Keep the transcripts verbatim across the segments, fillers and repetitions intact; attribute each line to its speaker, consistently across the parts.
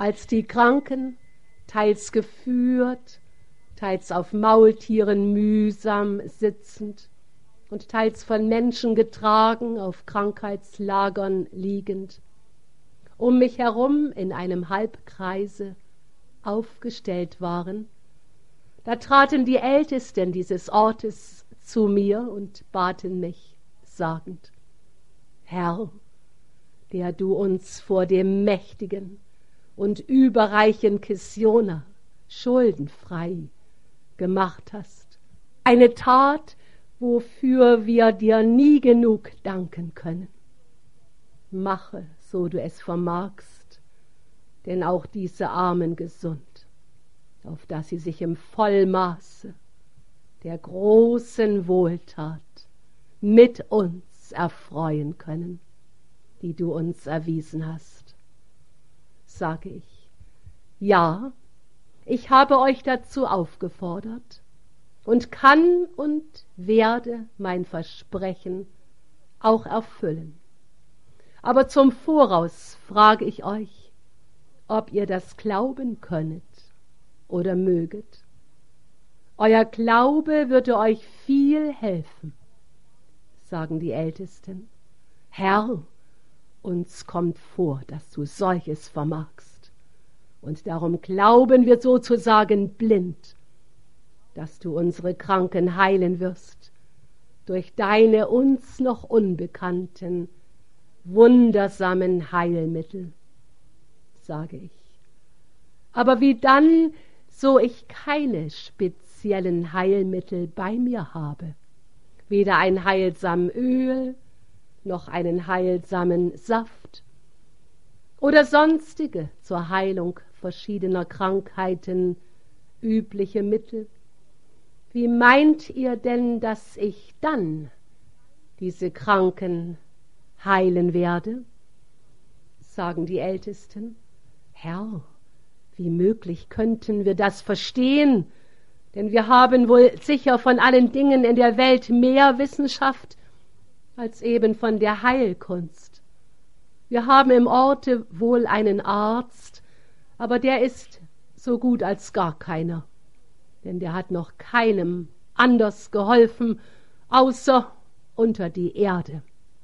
Speaker 1: als die Kranken, teils geführt, teils auf Maultieren mühsam sitzend und teils von Menschen getragen, auf Krankheitslagern liegend, um mich herum in einem Halbkreise aufgestellt waren, da traten die Ältesten dieses Ortes zu mir und baten mich, sagend: Herr, der du uns vor dem mächtigen und überreichen Kissioner schuldenfrei gemacht hast, eine Tat, wofür wir dir nie genug danken können. Mache, so du es vermagst, denn auch diese Armen gesund, auf dass sie sich im Vollmaße der großen Wohltat mit uns erfreuen können, die du uns erwiesen hast. Sage ich, ja, ich habe euch dazu aufgefordert und kann und werde mein Versprechen auch erfüllen. Aber zum Voraus frage ich euch, ob ihr das glauben könnet oder möget. Euer Glaube würde euch viel helfen, sagen die Ältesten. Herr, uns kommt vor, dass du solches vermagst, und darum glauben wir sozusagen blind, dass du unsere Kranken heilen wirst, durch deine uns noch unbekannten, wundersamen Heilmittel, sage ich. Aber wie dann, so ich keine speziellen Heilmittel bei mir habe, weder ein heilsam Öl, noch einen heilsamen Saft oder sonstige zur Heilung verschiedener Krankheiten übliche Mittel, wie meint ihr denn, dass ich dann diese Kranken heilen werde? Sagen die Ältesten. Herr, wie möglich könnten wir das verstehen? Denn wir haben wohl sicher von allen Dingen in der Welt mehr Wissenschaft als eben von der Heilkunst. Wir haben im Orte wohl einen Arzt, aber der ist so gut als gar keiner, denn der hat noch keinem anders geholfen, außer unter die Erde.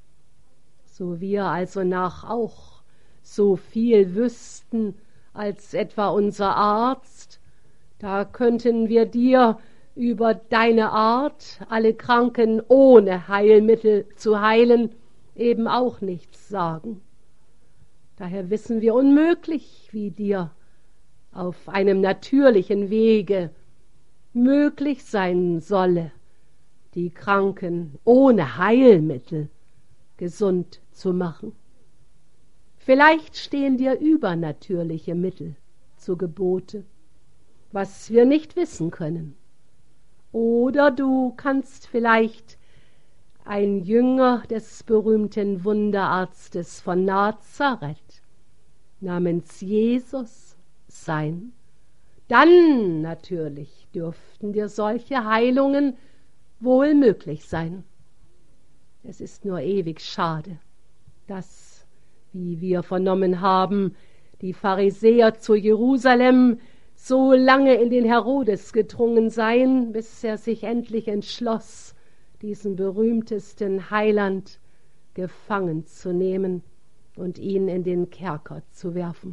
Speaker 1: So wir also nach auch so viel wüssten als etwa unser Arzt, da könnten wir dir über deine Art, alle Kranken ohne Heilmittel zu heilen, eben auch nichts sagen. Daher wissen wir unmöglich, wie dir auf einem natürlichen Wege möglich sein solle, die Kranken ohne Heilmittel gesund zu machen. Vielleicht stehen dir übernatürliche Mittel zu Gebote, was wir nicht wissen können. Oder du kannst vielleicht ein Jünger des berühmten Wunderarztes von Nazareth namens Jesus sein. Dann natürlich dürften dir solche Heilungen wohl möglich sein. Es ist nur ewig schade, dass, wie wir vernommen haben, die Pharisäer zu Jerusalem so lange in den Herodes gedrungen seien, bis er sich endlich entschloss, diesen berühmtesten Heiland gefangen zu nehmen und ihn in den Kerker zu werfen.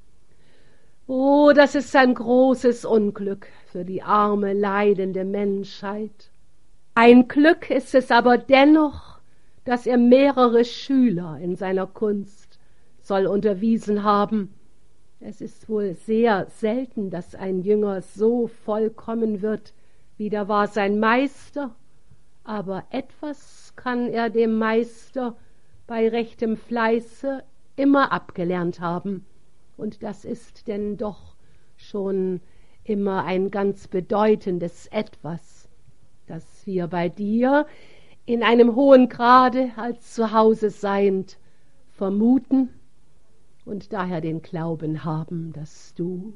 Speaker 1: Oh, das ist ein großes Unglück für die arme, leidende Menschheit. Ein Glück ist es aber dennoch, dass er mehrere Schüler in seiner Kunst soll unterwiesen haben. Es ist wohl sehr selten, dass ein Jünger so vollkommen wird, wie da war sein Meister, aber etwas kann er dem Meister bei rechtem Fleiße immer abgelernt haben, und das ist denn doch schon immer ein ganz bedeutendes Etwas, das wir bei dir in einem hohen Grade als zu Hause seiend vermuten und daher den Glauben haben, dass du...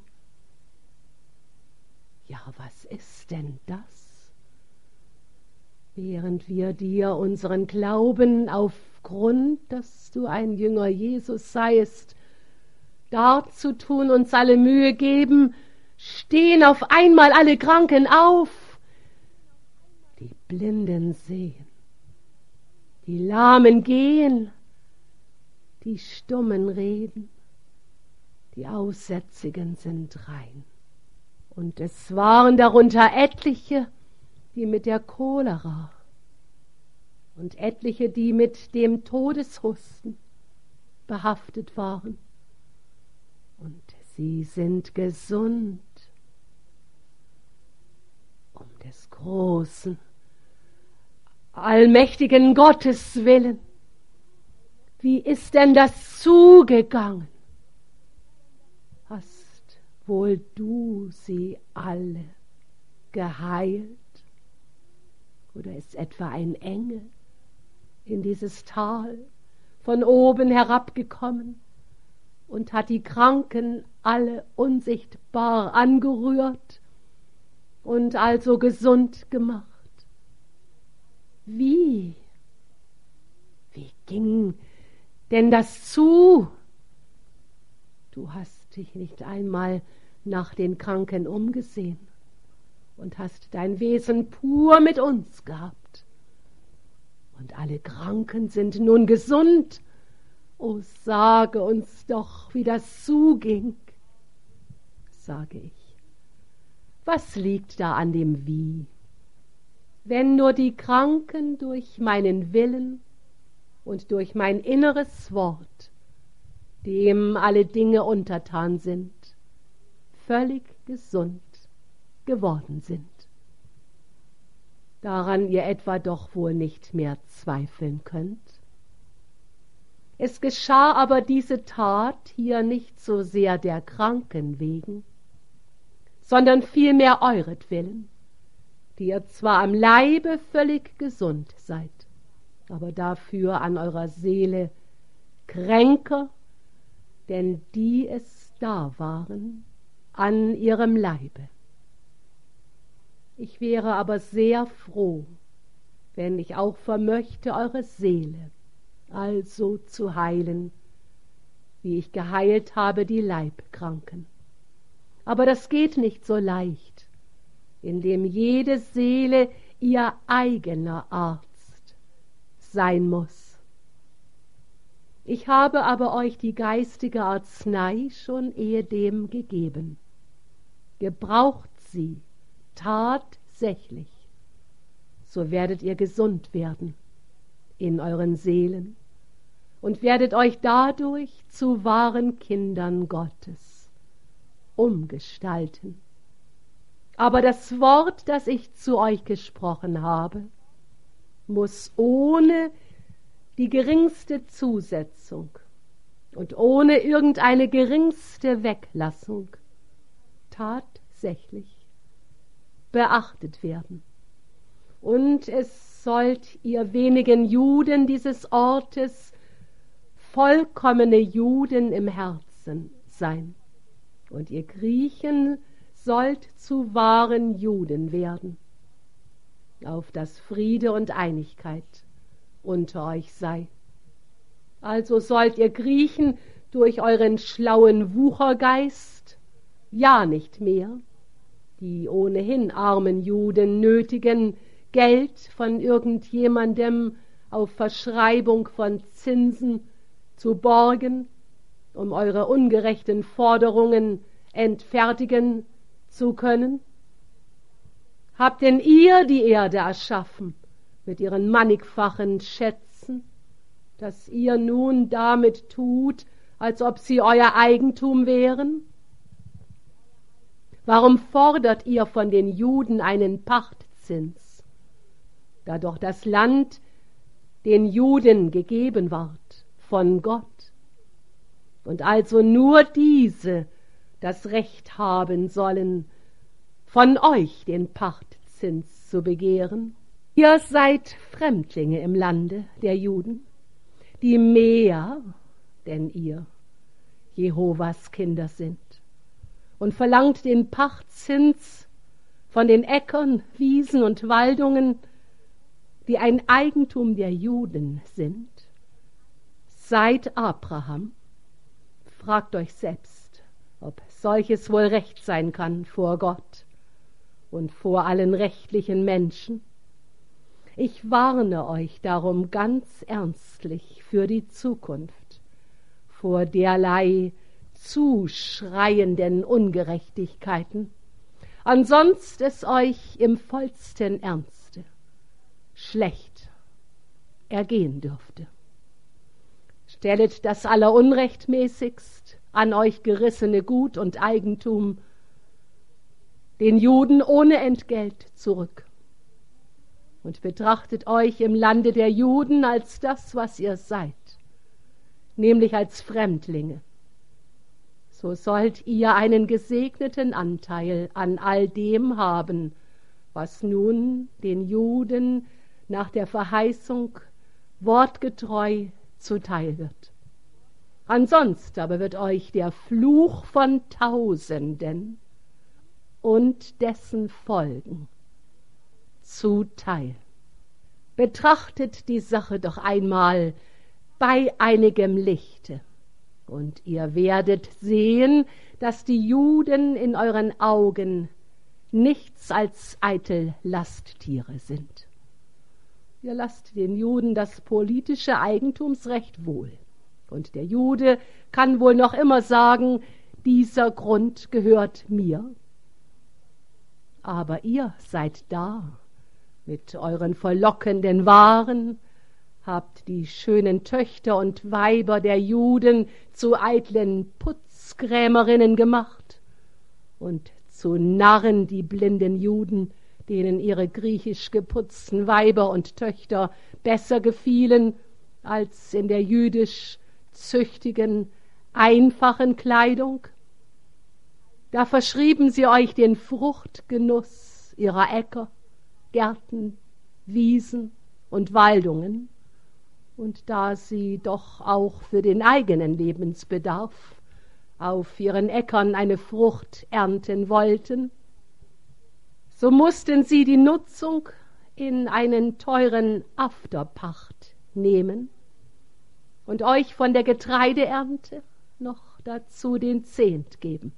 Speaker 1: Ja, was ist denn das? Während wir dir unseren Glauben aufgrund, dass du ein Jünger Jesus seist, darzutun uns alle Mühe geben, stehen auf einmal alle Kranken auf, die Blinden sehen, die Lahmen gehen, die Stummen reden, die Aussätzigen sind rein. Und es waren darunter etliche, die mit der Cholera und etliche, die mit dem Todeshusten behaftet waren. Und sie sind gesund um des großen, allmächtigen Gottes willen. Wie ist denn das zugegangen? Hast wohl du sie alle geheilt? Oder ist etwa ein Engel in dieses Tal von oben herabgekommen und hat die Kranken alle unsichtbar angerührt und also gesund gemacht? Wie? Wie ging denn das zu? Du hast dich nicht einmal nach den Kranken umgesehen und hast dein Wesen pur mit uns gehabt. Und alle Kranken sind nun gesund. O, sage uns doch, wie das zuging. Sage ich, was liegt da an dem Wie? Wenn nur die Kranken durch meinen Willen und durch mein inneres Wort, dem alle Dinge untertan sind, völlig gesund geworden sind. Daran ihr etwa doch wohl nicht mehr zweifeln könnt. Es geschah aber diese Tat hier nicht so sehr der Kranken wegen, sondern vielmehr euretwillen, die ihr zwar am Leibe völlig gesund seid, aber dafür an eurer Seele kränker, denn die es da waren, an ihrem Leibe. Ich wäre aber sehr froh, wenn ich auch vermöchte, eure Seele also zu heilen, wie ich geheilt habe die Leibkranken. Aber das geht nicht so leicht, indem jede Seele ihr eigener Arzt sein muss. Ich habe aber euch die geistige Arznei schon ehedem gegeben. Gebraucht sie tatsächlich, so werdet ihr gesund werden in euren Seelen und werdet euch dadurch zu wahren Kindern Gottes umgestalten. Aber das Wort, das ich zu euch gesprochen habe, muss ohne die geringste Zusetzung und ohne irgendeine geringste Weglassung tatsächlich beachtet werden. Und es sollt ihr wenigen Juden dieses Ortes vollkommene Juden im Herzen sein. Und ihr Griechen sollt zu wahren Juden werden, auf dass Friede und Einigkeit unter euch sei. Also sollt ihr Griechen durch euren schlauen Wuchergeist ja nicht mehr die ohnehin armen Juden nötigen, Geld von irgendjemandem auf Verschreibung von Zinsen zu borgen, um eure ungerechten Forderungen entfertigen zu können? Habt denn ihr die Erde erschaffen mit ihren mannigfachen Schätzen, dass ihr nun damit tut, als ob sie euer Eigentum wären? Warum fordert ihr von den Juden einen Pachtzins, da doch das Land den Juden gegeben ward von Gott, und also nur diese das Recht haben sollen, von euch den Pachtzins zu begehren? Ihr seid Fremdlinge im Lande der Juden, die mehr denn ihr Jehovas Kinder sind, und verlangt den Pachtzins von den Äckern, Wiesen und Waldungen, die ein Eigentum der Juden sind, seit Abraham Fragt euch selbst, ob solches wohl recht sein kann vor Gott und vor allen rechtlichen Menschen. Ich warne euch darum ganz ernstlich für die Zukunft, vor derlei zuschreienden Ungerechtigkeiten, ansonst es euch im vollsten Ernste schlecht ergehen dürfte. Stellet das allerunrechtmäßigst an euch gerissene Gut und Eigentum den Juden ohne Entgelt zurück und betrachtet euch im Lande der Juden als das, was ihr seid, nämlich als Fremdlinge. So sollt ihr einen gesegneten Anteil an all dem haben, was nun den Juden nach der Verheißung wortgetreu zuteil wird. Ansonst aber wird euch der Fluch von Tausenden und dessen Folgen zuteil. Betrachtet die Sache doch einmal bei einigem Lichte, und ihr werdet sehen, dass die Juden in euren Augen nichts als eitel Lasttiere sind. Ihr lasst den Juden das politische Eigentumsrecht wohl, und der Jude kann wohl noch immer sagen, dieser Grund gehört mir. Aber ihr seid da mit euren verlockenden Waren, habt die schönen Töchter und Weiber der Juden zu eitlen Putzkrämerinnen gemacht und zu Narren die blinden Juden, denen ihre griechisch geputzten Weiber und Töchter besser gefielen als in der jüdisch züchtigen, einfachen Kleidung. Da verschrieben sie euch den Fruchtgenuss ihrer Äcker, Gärten, Wiesen und Waldungen, und da sie doch auch für den eigenen Lebensbedarf auf ihren Äckern eine Frucht ernten wollten, so mussten sie die Nutzung in einen teuren Afterpacht nehmen und euch von der Getreideernte noch dazu den Zehnt geben.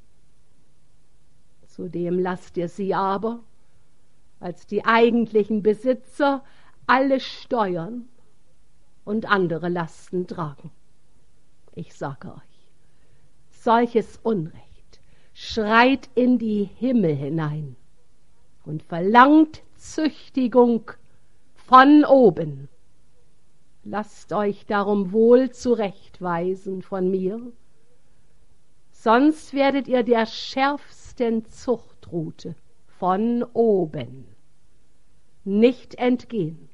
Speaker 1: Zudem lasst ihr sie aber als die eigentlichen Besitzer alle Steuern und andere Lasten tragen. Ich sage euch, solches Unrecht schreit in die Himmel hinein und verlangt Züchtigung von oben. Lasst euch darum wohl zurechtweisen von mir, sonst werdet ihr der schärfsten Zuchtrute von oben nicht entgehen.